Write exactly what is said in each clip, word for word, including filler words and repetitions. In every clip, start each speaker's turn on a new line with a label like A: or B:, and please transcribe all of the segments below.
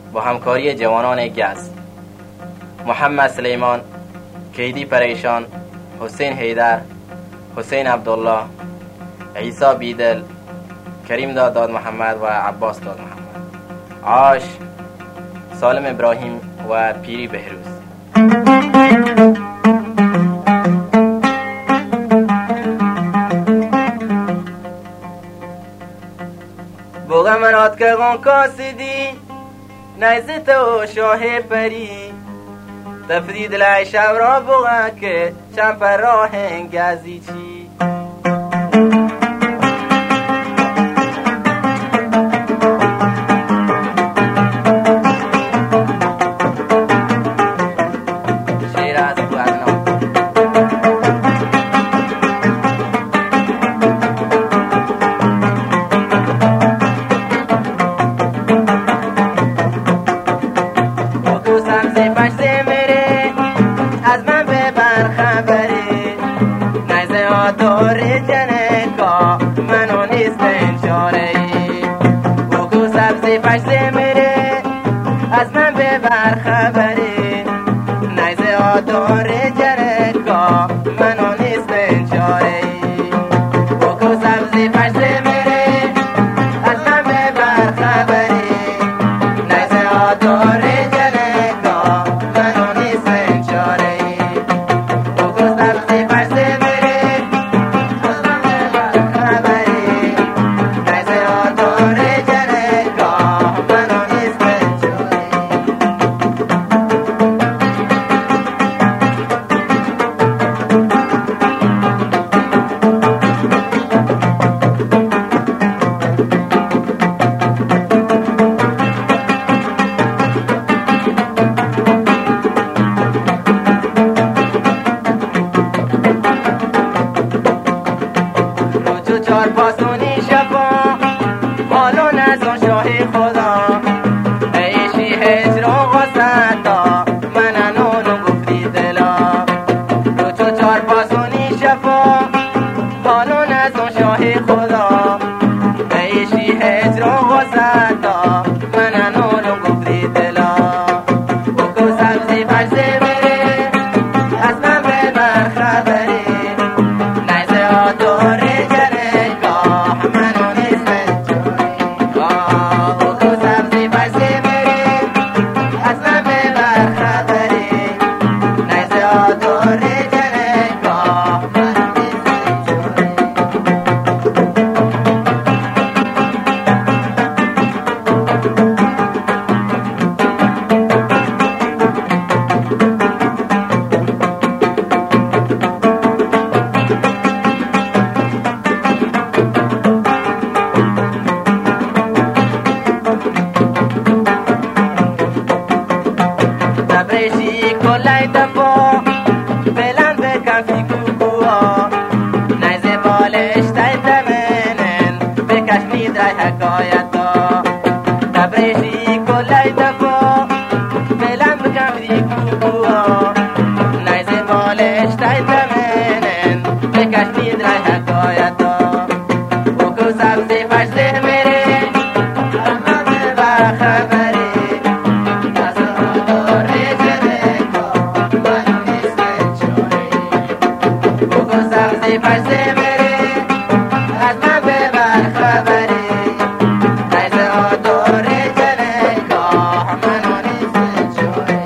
A: با همکاری جوانان گز: محمد سلیمان، کیدی پریشان، حسین حیدر، حسین عبدالله، عیسی بیدل، کریم داد داد محمد و عباس داد محمد، عاش، سالم ابراهیم و پیری بهروز. بوغا منات که غن کاسدی نیزت و شاه پری تفرید لعی شب را بوغا که چند پر راه انگازی چی از من ببر خبری نیزه آدار جرکا منو نیست بنچاره بکو سبزی پشت میره از من ببر خبری نیزه آدار جرکا منو نیست بنچاره بکو سبزی پشت میره از من ببر خبری نیزه آدار جرکا منو نیست چار پاسونی شفا مالو نزون شاه خدا ایشی هجر و غصتا من انونو گفتی دلا روچو چار پاسونی شفا مالو نزون شاه خدا ایشی هجر و غصتا من انونو گفتی دلا بکو سبزی پشت میره از من ببر خبری نیزه آداره تبریشی کلای دفا بلند بکن فی کوکوها نیزه بالش تای تمنن بکشنید رای حکایتا تبریشی کلای دفا بلند بکن فی کوکوها نیزه بالش تای تمنن بکشنید رای حکایتا بکو سبزی پشت میره اما ببر خبری پشت میره از من ببر خبری نیزه آدار جنگا منو نیست بنچاره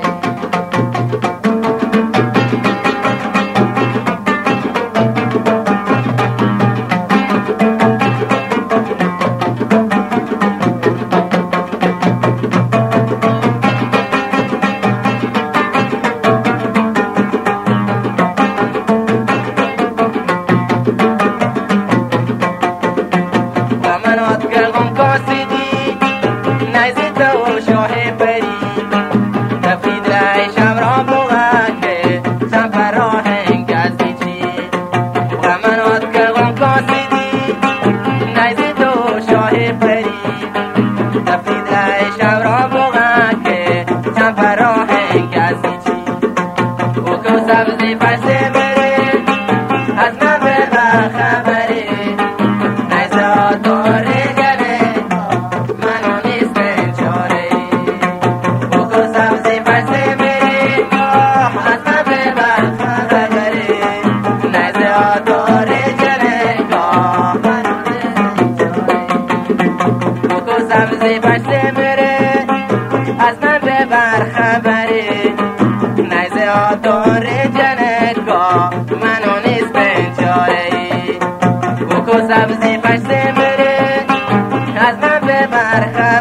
A: دور جنگا منو نیست بنجایی بکو سبزی پشت مرد از من به برخ